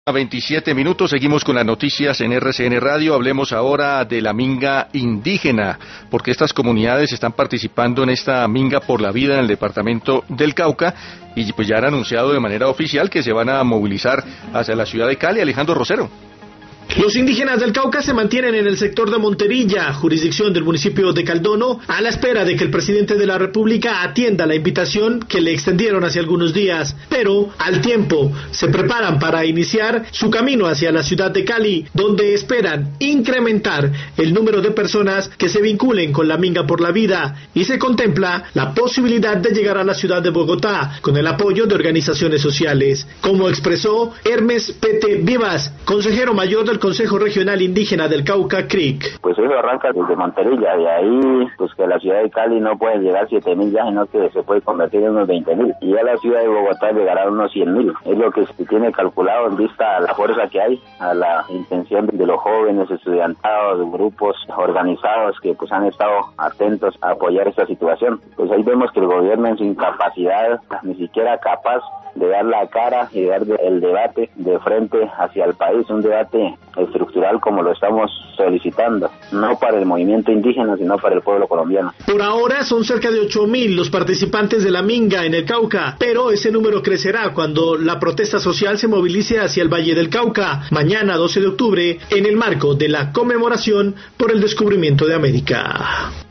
A 27 minutos, seguimos con las noticias en RCN Radio. Hablemos ahora de la minga indígena, porque estas comunidades están participando en esta minga por la vida en el departamento del Cauca y pues ya han anunciado de manera oficial que se van a movilizar hacia la ciudad de Cali. Alejandro Rosero. Los indígenas del Cauca se mantienen en el sector de Monterilla, jurisdicción del municipio de Caldono, a la espera de que el presidente de la República atienda la invitación que le extendieron hace algunos días, pero al tiempo se preparan para iniciar su camino hacia la ciudad de Cali, donde esperan incrementar el número de personas que se vinculen con la minga por la vida, y se contempla la posibilidad de llegar a la ciudad de Bogotá con el apoyo de organizaciones sociales, como expresó Hermes Pete Vivas, consejero mayor del Consejo Regional Indígena del Cauca, CRIC. Pues eso arranca desde Monterilla, de ahí pues que a la ciudad de Cali no pueden llegar 7.000 ya, sino que se puede convertir en unos 20.000, y a la ciudad de Bogotá llegará a unos 100.000. Es lo que se tiene calculado en vista a la fuerza que hay, a la intención de los jóvenes, estudiantados, grupos organizados que pues han estado atentos a apoyar esta situación. Pues ahí vemos que el gobierno en su incapacidad, ni siquiera capaz de dar la cara y dar el debate de frente hacia el país, un debate estructural como lo estamos solicitando, no para el movimiento indígena, sino para el pueblo colombiano. Por ahora son cerca de 8.000 los participantes de la minga en el Cauca, pero ese número crecerá cuando la protesta social se movilice hacia el Valle del Cauca, mañana 12 de octubre, en el marco de la conmemoración por el descubrimiento de América.